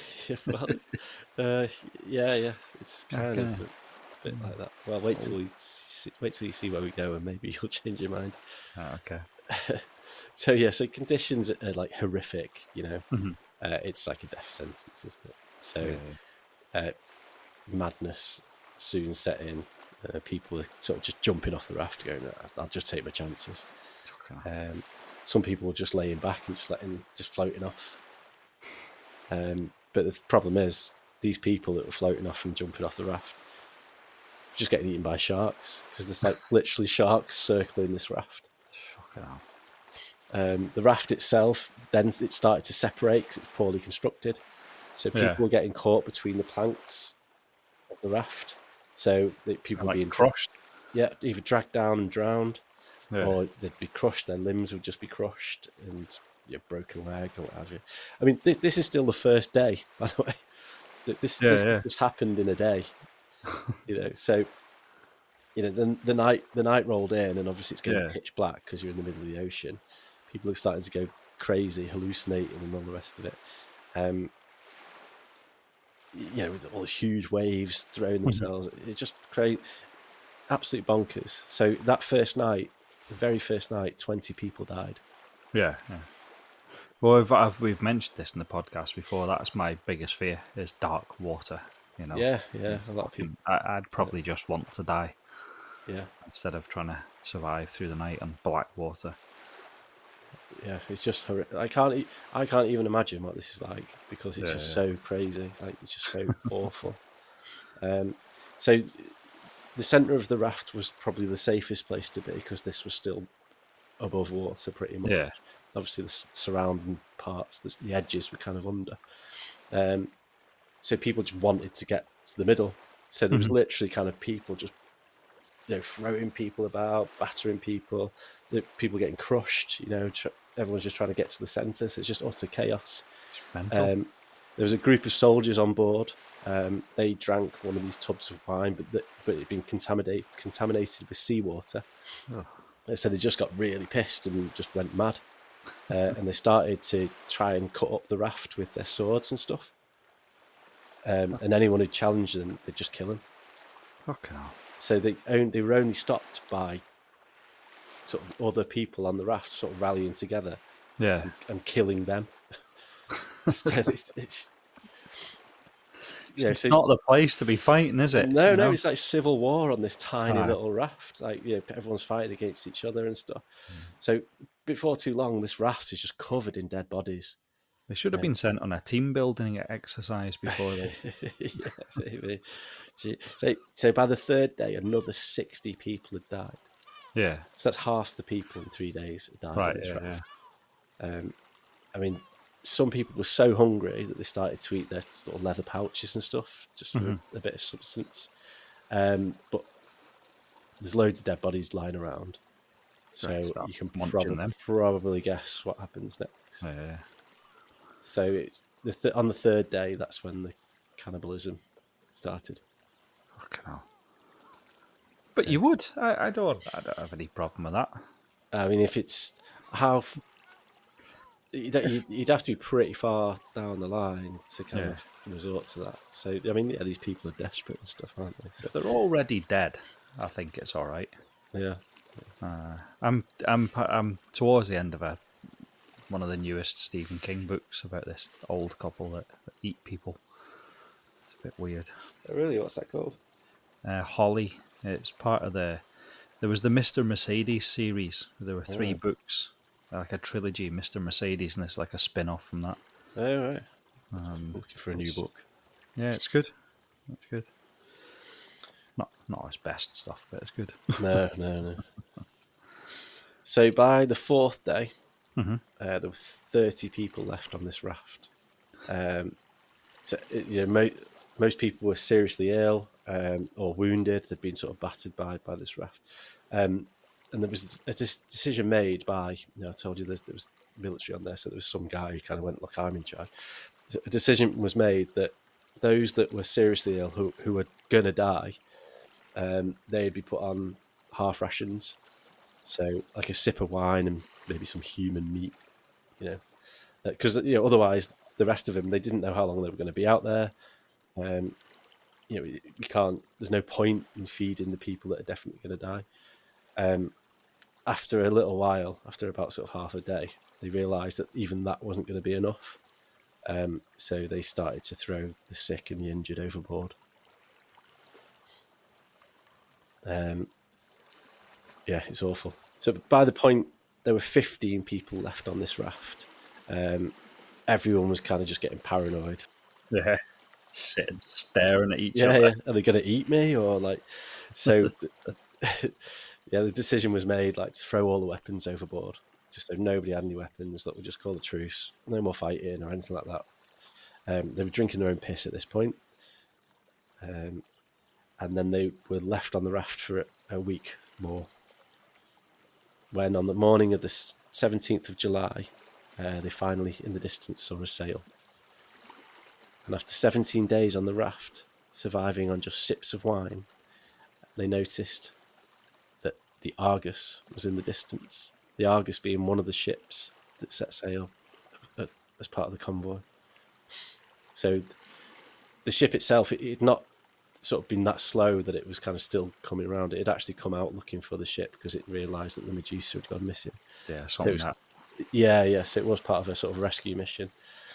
it's kind of a bit like that. Well, wait till you see where we go, and maybe you'll change your mind.
Oh, okay.
So conditions are like horrific. It's like a death sentence, isn't it? So madness soon set in. People are sort of just jumping off the raft, going, "I'll just take my chances." Okay. Some people were just laying back and just floating off. But the problem is, these people that were floating off and jumping off the raft just getting eaten by sharks, because there's like literally sharks circling this raft. The raft itself, then it started to separate because it's poorly constructed. So people were getting caught between the planks of the raft. So people were being
crushed.
Yeah, either dragged down and drowned, or they'd be crushed. Their limbs would just be crushed, and broken leg or what have you. I mean, this is still the first day, by the way. This just happened in a day. So then the night rolled in, and obviously it's going pitch black because you're in the middle of the ocean. People are starting to go crazy, hallucinating, and all the rest of it. With all these huge waves throwing themselves, it just create absolute bonkers. So that first night, the very first night, 20 people died.
Yeah. Well, we've mentioned this in the podcast before. That's my biggest fear, is dark water.
Yeah. A lot of people.
I'd probably just want to die.
Yeah.
Instead of trying to survive through the night on black water.
Yeah, it's just horrific. I can't even imagine what this is like, because it's just so crazy. Like, it's just so awful. So the centre of the raft was probably the safest place to be, because this was still above water pretty much. Yeah. Obviously, the surrounding parts, the edges were kind of under. So people just wanted to get to the middle. So there was literally kind of people just, throwing people about, battering people, people getting crushed. Everyone's just trying to get to the centre. So it's just utter chaos. There was a group of soldiers on board. They drank one of these tubs of wine, but it had been contaminated with seawater. Oh. So they just got really pissed and just went mad. And they started to try and cut up the raft with their swords and stuff. And anyone who challenged them, they'd just kill them.
Okay. So
they were only stopped by sort of other people on the raft sort of rallying together, and killing them. So it's
not the place to be fighting, is it?
No, it's like civil war on this tiny little raft. Like, everyone's fighting against each other and stuff. So before too long, this raft is just covered in dead bodies.
They should have been sent on a team building exercise before they.
Maybe. So by the third day, another 60 people had died.
Yeah.
So that's half the people in 3 days had died on this raft. I mean, some people were so hungry that they started to eat their sort of leather pouches and stuff just for a bit of substance. But there's loads of dead bodies lying around, so
Right, start
you can
munching them.
probably guess what happens next.
Yeah.
So on the third day, that's when the cannibalism started.
Fucking hell. But you would. I don't have any problem with that.
I mean, if it's you'd have to be pretty far down the line to kind of resort to that. So I mean, these people are desperate and stuff, aren't they? So
If they're already dead, I think it's all right.
yeah.
I'm towards the end of one of the newest Stephen King books about this old couple that eat people. It's a bit weird.
Really, what's that called?
Holly. It's part of there was the Mr. Mercedes series. There were 3 books, like a trilogy, Mr. Mercedes, and it's like a spin-off from that.
Oh, right. Looking for a new book.
Yeah, it's good. It's good. Not his best stuff, but it's good.
No. So by the 4th day, there were 30 people left on this raft. So most people were seriously ill or wounded. They'd been sort of battered by this raft. And there was a decision made by, I told you there was military on there, so there was some guy who kind of went, look, I'm in charge. So a decision was made that those that were seriously ill, who were going to die, they'd be put on half rations. So like a sip of wine and maybe some human meat, because otherwise the rest of them, they didn't know how long they were going to be out there. You can't. There's no point in feeding the people that are definitely going to die. After a little while, after about sort of half a day, they realised that even that wasn't going to be enough. So they started to throw the sick and the injured overboard. It's awful. So by the point there were 15 people left on this raft, everyone was kind of just getting paranoid.
Yeah. Sitting, staring at each other.
Yeah. Are they going to eat me or like? So, the decision was made like to throw all the weapons overboard, just so nobody had any weapons. That would just call a truce, no more fighting or anything like that. They were drinking their own piss at this point, and then they were left on the raft for a week more. When on the morning of the 17th of July, they finally, in the distance, saw a sail. And after 17 days on the raft, surviving on just sips of wine, they noticed that the Argus was in the distance. The Argus being one of the ships that set sail as part of the convoy. So the ship itself, it had not sort of been that slow that it was kind of still coming around. It had actually come out looking for the ship because it realised that the Medusa had gone missing.
Yeah, something
so
that.
Yeah, so it was part of a sort of rescue mission.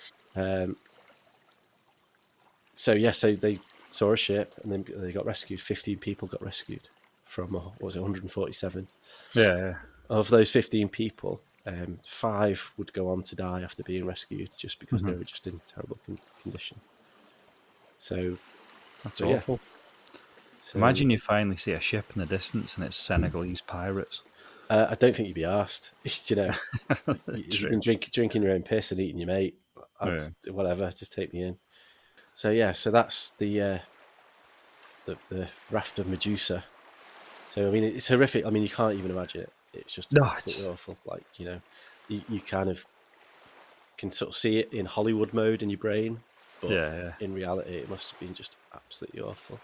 So they saw a ship and then they got rescued. 15 people got rescued from, 147?
Yeah.
Of those 15 people, 5 would go on to die after being rescued just because they were just in terrible condition. So
That's awful.
So,
imagine you finally see a ship in the distance and it's Senegalese pirates.
I don't think you'd be arsed. You've been drinking your own piss and eating your mate. Whatever, just take me in. So that's the raft of Medusa. So I mean, it's horrific. I mean, you can't even imagine it. It's just absolutely awful. Like you kind of can sort of see it in Hollywood mode in your brain, but in reality, it must have been just absolutely awful.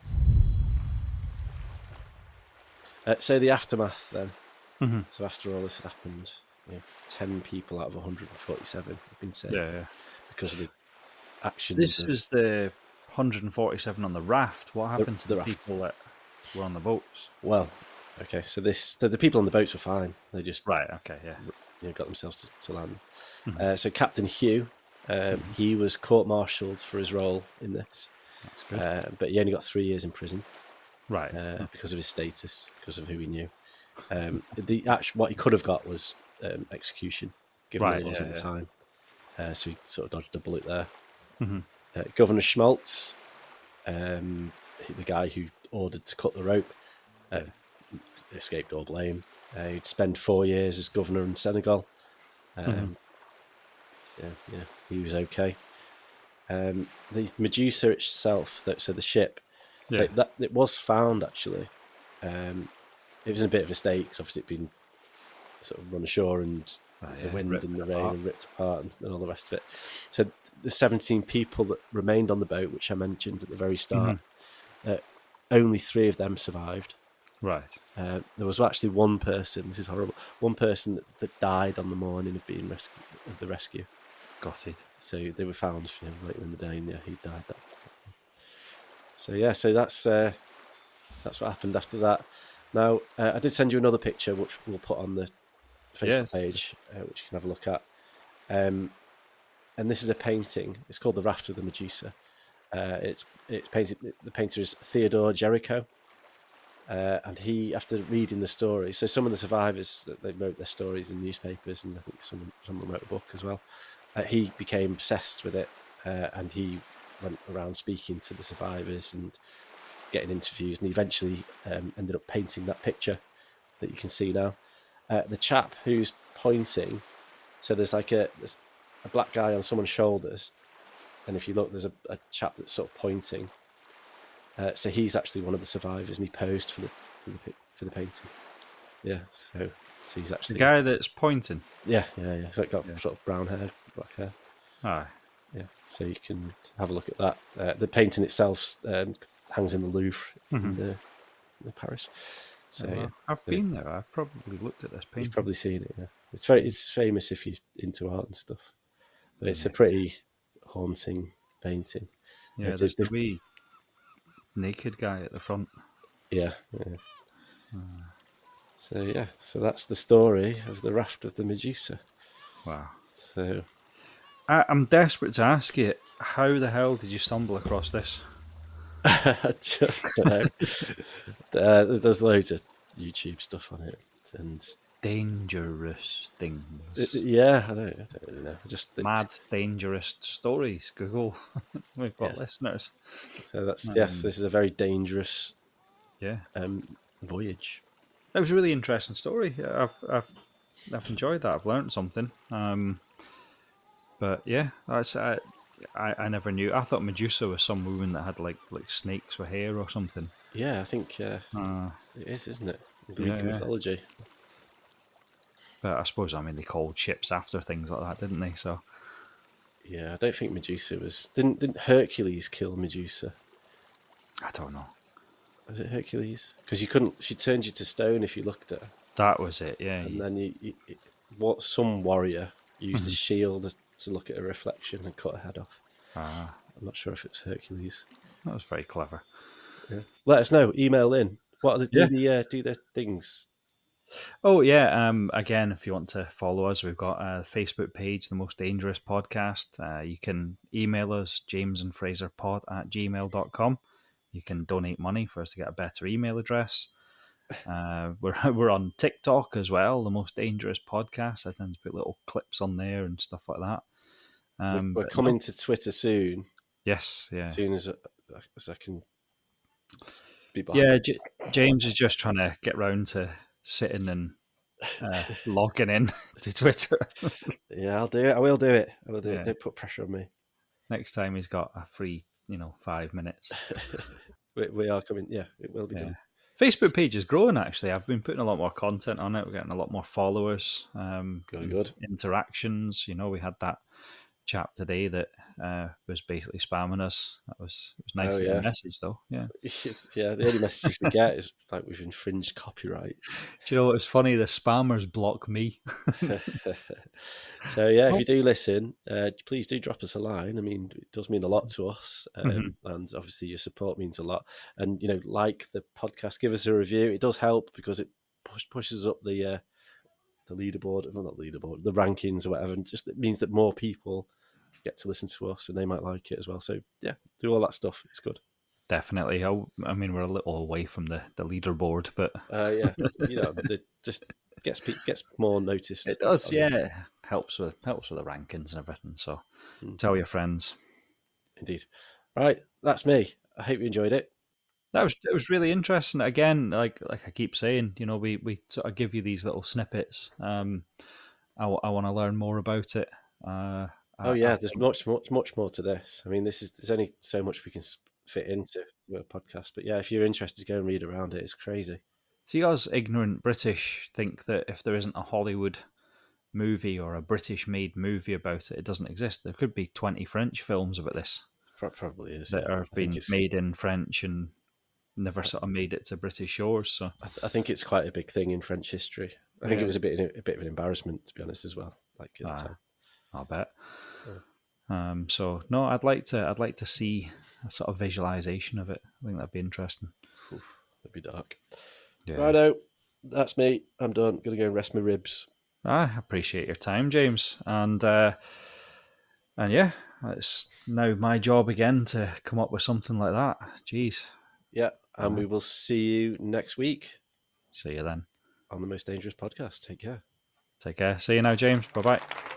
So the aftermath then. Mm-hmm. So after all this had happened, 10 people out of 147 have been saved because of the actions.
This is the 147 on the raft. What happened to the people that were on the boats?
Well, okay, so the people on the boats were fine. They just
got
themselves to land. Mm-hmm. So Captain Hugh, he was court-martialed for his role in this.
That's good.
But he only got 3 years in prison.
Right.
Because of his status, because of who he knew. What he could have got was execution, given the laws at the time. So he sort of dodged a bullet there. Mm-hmm. Governor Schmaltz, the guy who ordered to cut the rope, escaped all blame. He'd spend 4 years as governor in Senegal. Yeah, he was okay. The Medusa itself, so the ship, so that it was found actually. It was in a bit of a state because obviously it'd been sort of run ashore and the wind and the rain and ripped apart and all the rest of it. So the 17 people that remained on the boat, which I mentioned at the very start, only 3 of them survived.
Right.
There was actually one person. This is horrible. One person that died on the morning of being the rescue.
Got it.
So they were found later in the day, and he died. So that's what happened after that. Now I did send you another picture, which we'll put on the Facebook page, which you can have a look at. And this is a painting. It's called The Raft of the Medusa. It's painted. The painter is Theodore Jericho. And he, after reading the story, so some of the survivors, they wrote their stories in newspapers, and I think someone wrote a book as well. He became obsessed with it, and he went around speaking to the survivors and getting interviews, and he eventually ended up painting that picture that you can see now. The chap who's pointing, so there's like there's a black guy on someone's shoulders, and if you look, there's a chap that's sort of pointing. So he's actually one of the survivors, and he posed for the painting. Yeah, so he's actually
the guy that's pointing.
Yeah. So got sort of brown hair, black hair.
Aye.
Yeah, so you can have a look at that. The painting itself hangs in the Louvre in Paris. So
I've been there. I've probably looked at this painting.
You've probably seen it. Yeah, it's famous if you're into art and stuff. But it's a pretty haunting painting.
Yeah, there's the wee naked guy at the front.
Yeah. So that's the story of the Raft of the Medusa.
Wow.
So
I'm desperate to ask you, how the hell did you stumble across this?
I just don't know. There's loads of YouTube stuff on it and
dangerous things.
I don't really know. I just think...
mad dangerous stories. Google. We've got listeners.
So that's this is a very dangerous voyage.
It was a really interesting story. I've enjoyed that. I've learned something. But yeah, that's I never knew. I thought Medusa was some woman that had like snakes with hair or something.
Yeah, I think it is, isn't it? Greek mythology.
But I suppose they called ships after things like that, didn't they? So
yeah, I don't think Medusa was. Didn't Hercules kill Medusa?
I don't know.
Was it Hercules? Because you couldn't. She turned you to stone if you looked at her.
That was it. Yeah.
And then some warrior used a shield to look at her reflection and cut her head off. I'm not sure if it's Hercules.
That was very clever.
Yeah. Let us know. Email in. What are do the things?
Oh yeah. Again, if you want to follow us, we've got a Facebook page, The Most Dangerous Podcast. You can email us, jamesandfraserpod@gmail.com. You can donate money for us to get a better email address. We're on TikTok as well, The Most Dangerous Podcast. I tend to put little clips on there and stuff like that.
We're coming to Twitter soon.
Yes, yeah.
As soon as I can be back.
Yeah, James is just trying to get round to sitting and logging in to Twitter.
Yeah, I'll do it. I will do it. Don't put pressure on me.
Next time he's got a free, 5 minutes.
we are coming. Yeah, it will be done.
Facebook page is growing, actually. I've been putting a lot more content on it. We're getting a lot more followers.
Good.
Interactions. We had that chap today that was basically spamming us. It was nice to get a message, though. Yeah.
The only messages we get is like we've infringed copyright.
Do you know what's funny? The spammers block me.
So if you do listen, please do drop us a line. It does mean a lot to us, and obviously your support means a lot. And like the podcast, give us a review. It does help because it pushes up the leaderboard, well, not leaderboard, the rankings or whatever, and just it means that more people get to listen to us and they might like it as well. So yeah, do all that stuff. It's good.
Definitely. We're a little away from the leaderboard, but
it just gets more noticed.
It does, yeah. Helps with the rankings and everything. So tell your friends.
Indeed. Right, that's me. I hope you enjoyed it.
It was really interesting. Again, like I keep saying, we sort of give you these little snippets. I want to learn more about it.
Oh yeah, there's
think-
much more to this. I mean, there's only so much we can fit into a podcast. But yeah, if you're interested, go and read around it. It's crazy.
See, us ignorant British think that if there isn't a Hollywood movie or a British-made movie about it, it doesn't exist. There could be 20 French films about this
Probably is.
that
Yeah,
are
I think
being made in French and never sort of made it to British shores. So
I think it's quite a big thing in French history. I think it was a bit of an embarrassment, to be honest, as well. Like at the time.
I'll bet.
Yeah.
So no, I'd like to see a sort of visualization of it. I think that'd be interesting.
Oof, that'd be dark.
Yeah.
Righto, that's me. I'm done. Gonna go and rest my ribs.
I appreciate your time, James, and yeah, it's now my job again to come up with something like that. Jeez.
Yeah, and we will see you next week
See you then.
on the Most Dangerous Podcast. Take care.
Take care. See you now, James. Bye bye.